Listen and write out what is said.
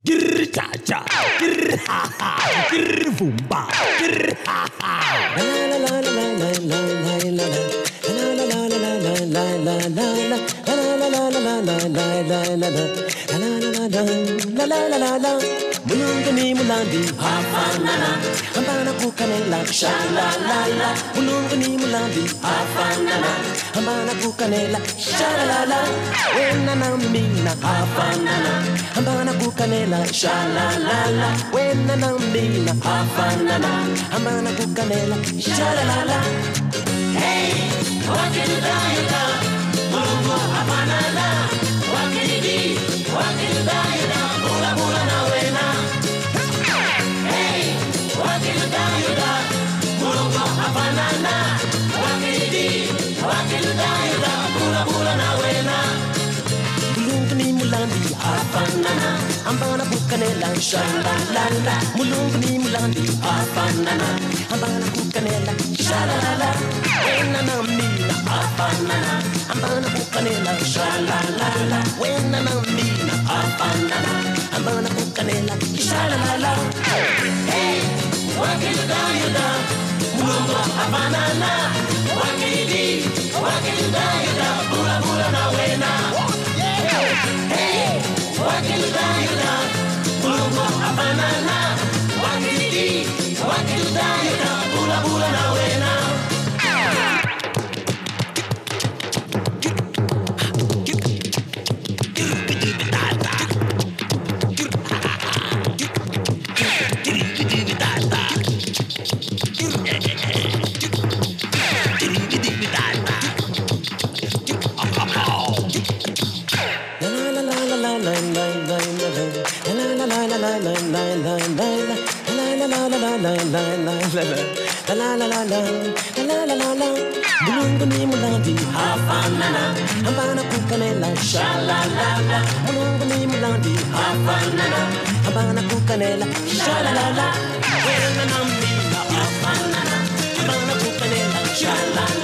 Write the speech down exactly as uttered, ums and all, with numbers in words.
Grr cha cha, grr ha ha, grr boom ba, grr ha ha. La la la la la la la la la. La la la la la la la la la. La la la la la la la la la la. La la la la la la la la. Mulungu ni mulandi hafanana, ambana kukanela sha la la la. Mulungu ni mulandi hafanana, ambana kukanela sha la la la. Wena na mina hafanana, ambana kukanela sha la la la. Wena na mina hafanana, ambana kukanela sha la la la. Hey, wakidayada, mulungu hafanana, wakidi, wakidayada, mula mula na wena. Hey, wakidayada, mulungu hafanana, wakidi, wakidayada, mula mula na wena. Mulungu ni mulandi hafanana, ambana kukanela sha la la la. Mulungu ni mulandi hafanana, ambana kukanela sha la la la. Wena na mina hafanana, ambana kukanela sha la la la. Wena na mina hafanana, ambana kukanela sha la la la. Hey, wakidayada, mulungu hafanana, wakidi, wakidayada, mula mula na wena. Hey, wakidayada, mulungu hafanana, wakidi, wakidayada, mula mula na wena. Mulungu ni mulandi hafanana, ambana kukanela sha la la la. Mulungu ni mulandi hafanana, ambana kukanela sha la la la. Wena na mina hafanana, ambana kukanela sha la la.